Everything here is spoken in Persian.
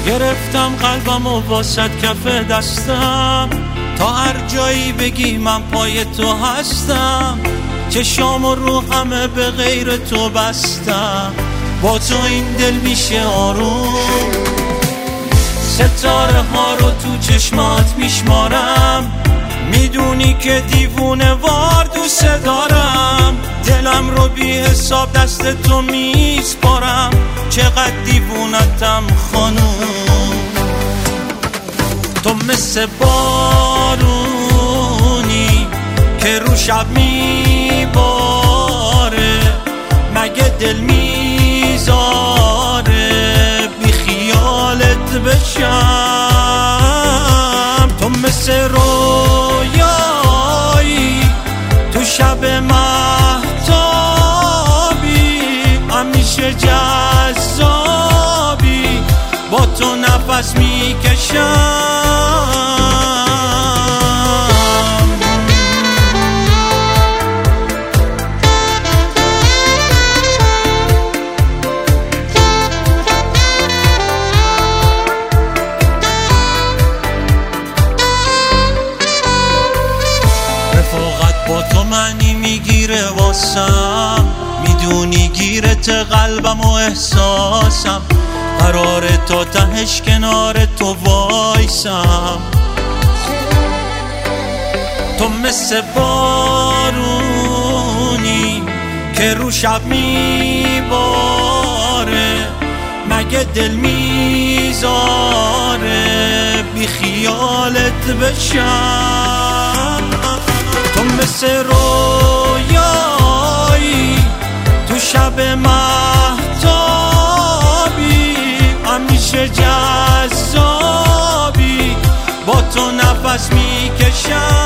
گرفتم قلبم و واسط کف دستم، تا هر جایی بگی من پای تو هستم. چشام و رو همه به غیر تو بستم، با تو این دل میشه آروم. ستاره ها رو تو چشمات میشمارم، میدونی که دیوونه وار دوست دارم. دلم رو بی حساب دست تو میسپارم، چقدر دیوونتم خانوم. تو مثل بارونی که رو شب میباره، مگه دل میذاره بی خیالت بشم. تو مثل رویایی تو شب مهتابی، همیشه جذابی، با تو نفس میکشم. با تو معنی میگیره واسم، میدونی گیرت قلبم و احساسم. قراره تا تهش کنار تو وایسم. تو مثل بارونی که رو شب میباره، مگه دل میذاره بی خیالت بشم. تو مثل رویایی تو شب مهتابی، همیشه جذابی، با تو نفس میکشم.